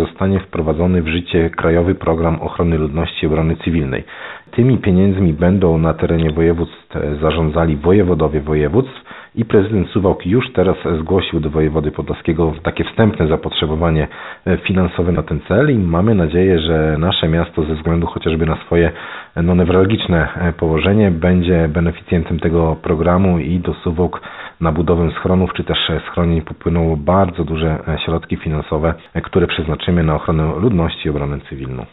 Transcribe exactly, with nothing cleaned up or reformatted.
zostanie wprowadzony w życie Krajowy Program Ochrony Ludności i Obrony Cywilnej. Tymi pieniędzmi będą na terenie województw zarządzali wojewodowie województw i prezydent Suwałk już teraz zgłosił do wojewody podlaskiego takie wstępne zapotrzebowanie finansowe na ten cel i mamy nadzieję, że nasze miasto ze względu chociażby na swoje no, newralgiczne położenie będzie beneficjentem tego programu i do Suwałk na budowę schronów czy też schronień popłyną bardzo duże środki finansowe, które przeznaczymy na ochronę ludności i obronę cywilną.